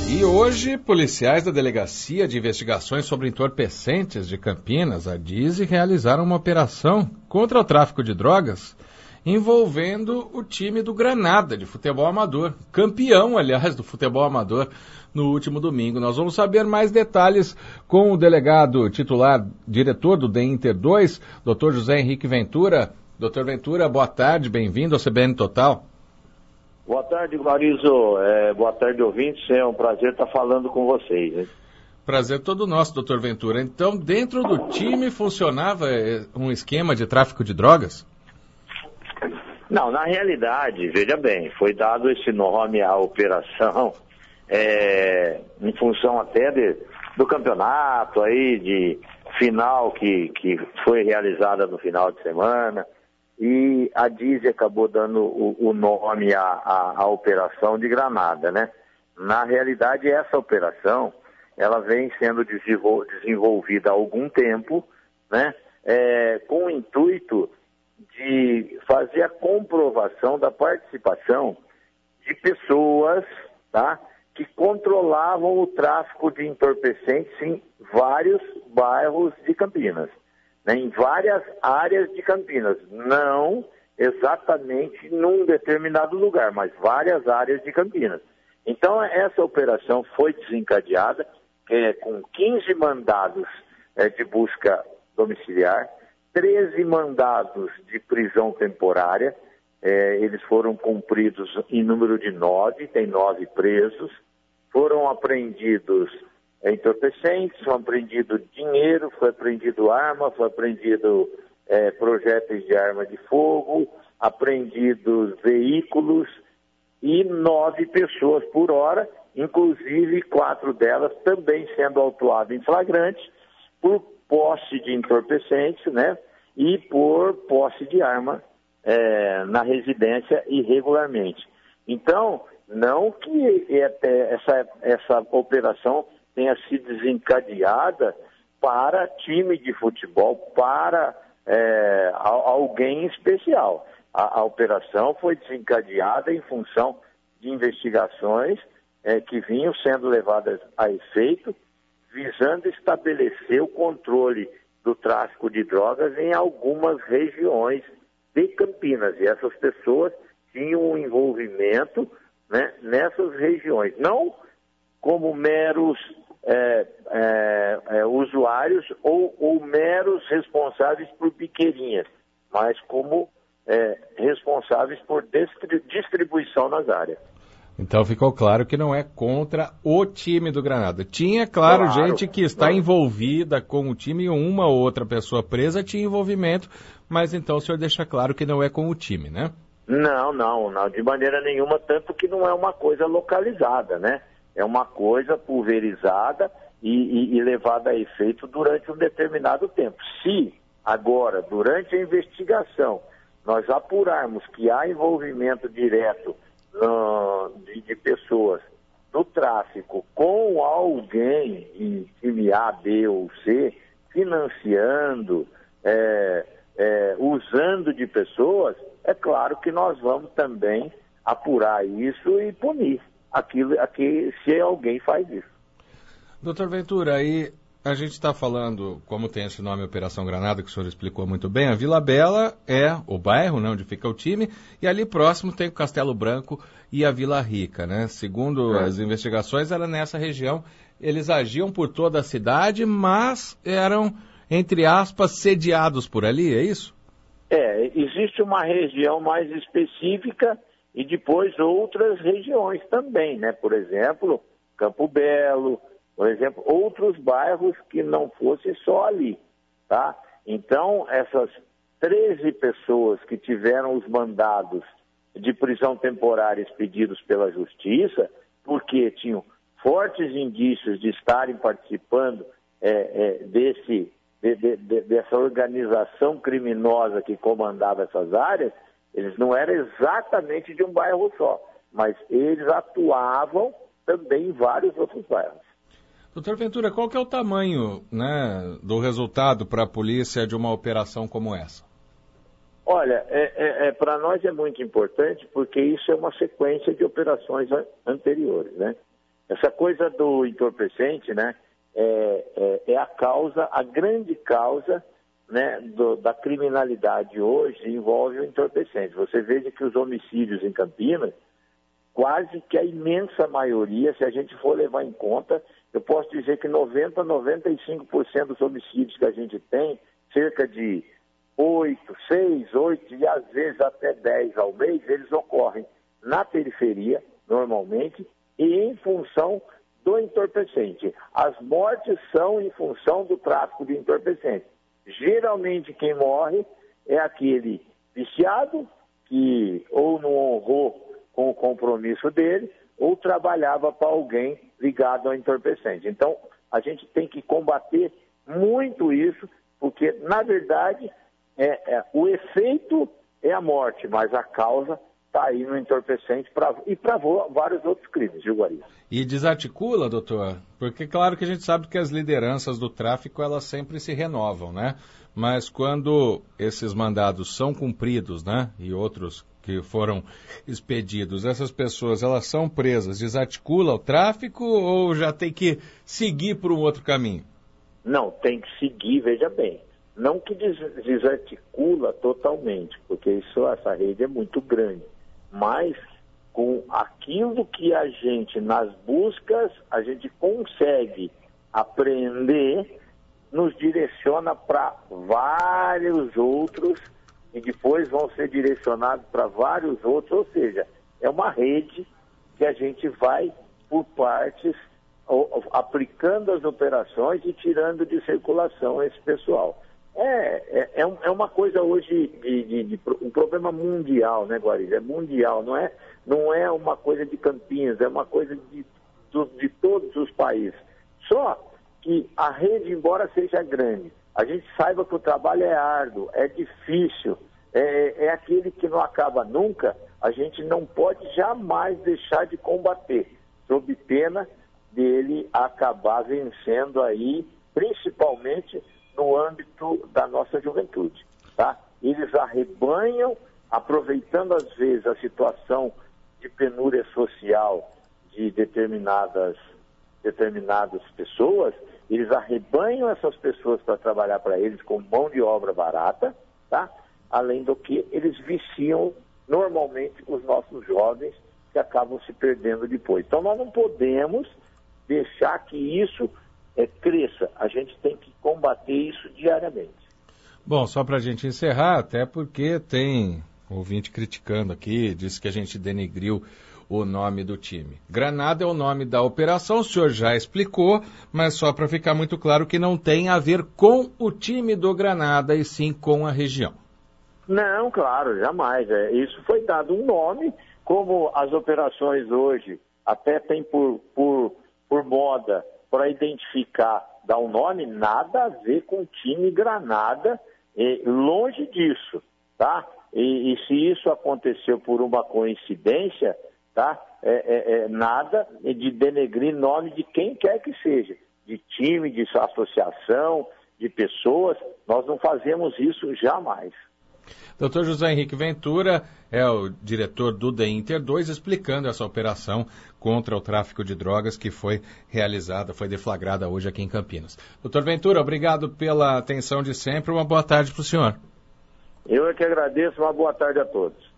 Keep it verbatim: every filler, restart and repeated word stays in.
E hoje, policiais da Delegacia de Investigações sobre Entorpecentes de Campinas, a D I S E, realizaram uma operação contra o tráfico de drogas envolvendo o time do Granada, de futebol amador. Campeão, aliás, do futebol amador no último domingo. Nós vamos saber mais detalhes com o delegado titular, diretor do D Inter dois, doutor José Henrique Ventura. doutor Ventura, boa tarde, bem-vindo ao C B N Total. Boa tarde, Marizo. É, boa tarde, ouvintes. É um prazer estar falando com vocês. Hein? Prazer todo nosso, doutor Ventura. Então, dentro do time funcionava um esquema de tráfico de drogas? Não, na realidade, veja bem, foi dado esse nome à operação é, em função até de, do campeonato aí, de final que, que foi realizada no final de semana. E a D I S E acabou dando o, o nome à, à, à operação de Granada, né? Na realidade, essa operação, ela vem sendo desenvolvida há algum tempo, né? É, com o intuito de fazer a comprovação da participação de pessoas, tá? Que controlavam o tráfico de entorpecentes em vários bairros de Campinas. Em várias áreas de Campinas, não exatamente num determinado lugar, mas várias áreas de Campinas. Então, essa operação foi desencadeada é, com quinze mandados é, de busca domiciliar, treze mandados de prisão temporária, é, eles foram cumpridos em número de nove, tem nove presos, foram apreendidos entorpecentes, foi apreendido dinheiro, foi apreendido arma, foi apreendido é, projéteis de arma de fogo, apreendidos veículos e nove pessoas por hora, inclusive quatro delas também sendo autuadas em flagrante por posse de entorpecentes, né, e por posse de arma é, na residência irregularmente. Então, não que essa, essa operação tenha sido desencadeada para time de futebol, para é, alguém especial. A, a operação foi desencadeada em função de investigações é, que vinham sendo levadas a efeito, visando estabelecer o controle do tráfico de drogas em algumas regiões de Campinas. E essas pessoas tinham um envolvimento, né, nessas regiões, não como meros é, é, é, usuários ou, ou meros responsáveis por biqueirinhas, mas como é, responsáveis por distri- distribuição nas áreas. Então ficou claro que não é contra o time do Granada. Tinha, claro, claro gente que está claro. envolvida com o time e uma ou outra pessoa presa tinha envolvimento, mas então o senhor deixa claro que não é com o time, né? Não, não, não, de maneira nenhuma, tanto que não é uma coisa localizada, né? É uma coisa pulverizada e, e, e levada a efeito durante um determinado tempo. Se agora, durante a investigação, nós apurarmos que há envolvimento direto uh, de, de pessoas no tráfico com alguém em time A, B ou C, financiando, é, é, usando de pessoas, é claro que nós vamos também apurar isso e punir aquilo, aqui, se alguém faz isso. doutor Ventura, aí a gente está falando, como tem esse nome Operação Granada, que o senhor explicou muito bem, a Vila Bela é o bairro, né, onde fica o time, e ali próximo tem o Castelo Branco e a Vila Rica, né? Segundo é. as investigações, era nessa região, eles agiam por toda a cidade, mas eram, entre aspas, sediados por ali, é isso? É, existe uma região mais específica e depois outras regiões também, né? Por exemplo, Campo Belo, por exemplo, outros bairros que não fosse só ali, tá? Então, essas treze pessoas que tiveram os mandados de prisão temporária expedidos pela Justiça, porque tinham fortes indícios de estarem participando é, é, desse, de, de, de, dessa organização criminosa que comandava essas áreas, eles não eram exatamente de um bairro só, mas eles atuavam também em vários outros bairros. doutor Ventura, qual que é o tamanho, né, do resultado para a polícia de uma operação como essa? Olha, é, é, é, para nós é muito importante porque isso é uma sequência de operações anteriores, né? essa coisa do entorpecente, né, é, é, é a causa, a grande causa, né, do, da criminalidade hoje envolve o entorpecente. Você veja que os homicídios em Campinas, quase que a imensa maioria, se a gente for levar em conta, eu posso dizer que noventa, noventa e cinco por cento dos homicídios que a gente tem, cerca de oito, seis, oito e às vezes até dez ao mês, eles ocorrem na periferia, normalmente, e em função do entorpecente. As mortes são em função do tráfico de entorpecente. Geralmente quem morre é aquele viciado que ou não honrou com o compromisso dele ou trabalhava para alguém ligado ao entorpecente. Então, a gente tem que combater muito isso, porque, na verdade, é, é, o efeito é a morte, mas a causa está aí no entorpecente pra, e para vários outros crimes, viu, Guariz? E desarticula, doutor? Porque claro que a gente sabe que as lideranças do tráfico, elas sempre se renovam, né? Mas quando esses mandados são cumpridos, né, e outros que foram expedidos, essas pessoas, elas são presas, desarticula o tráfico ou já tem que seguir por um outro caminho? Não, tem que seguir, veja bem. Não que des desarticula totalmente, porque isso, essa rede é muito grande. Mas com aquilo que a gente, nas buscas, a gente consegue apreender, nos direciona para vários outros e depois vão ser direcionados para vários outros, ou seja, é uma rede que a gente vai por partes, ou, aplicando as operações e tirando de circulação esse pessoal. É, é, é uma coisa hoje, de, de, de, um problema mundial, né, Guariz? É mundial, não é, não é uma coisa de Campinas, é uma coisa de, de, de todos os países. Só que a rede, embora seja grande, a gente saiba que o trabalho é árduo, é difícil, é, é aquele que não acaba nunca, a gente não pode jamais deixar de combater, sob pena dele acabar vencendo aí, principalmente no âmbito da nossa juventude, tá? Eles arrebanham, aproveitando às vezes a situação de penúria social de determinadas, determinadas pessoas, eles arrebanham essas pessoas para trabalhar para eles com mão de obra barata, tá? Além do que eles viciam normalmente os nossos jovens que acabam se perdendo depois. Então nós não podemos deixar que isso é, cresça. A gente tem que combater isso diariamente. Bom, só para a gente encerrar, até porque tem ouvinte criticando aqui, disse que a gente denegriu o nome do time. Granada é o nome da operação, o senhor já explicou, mas só para ficar muito claro que não tem a ver com o time do Granada e sim com a região. Não, claro, jamais. É, isso foi dado um nome, como as operações hoje até tem por, por, por moda para identificar, dar um nome, nada a ver com o time Granada, é, longe disso, tá? E, e se isso aconteceu por uma coincidência, tá? É, é, é nada de denegrir nome de quem quer que seja, de time, de associação, de pessoas, nós não fazemos isso jamais. doutor José Henrique Ventura é o diretor do D Inter dois, explicando essa operação contra o tráfico de drogas que foi realizada, foi deflagrada hoje aqui em Campinas. doutor Ventura, obrigado pela atenção de sempre, uma boa tarde para o senhor. Eu é que agradeço, uma boa tarde a todos.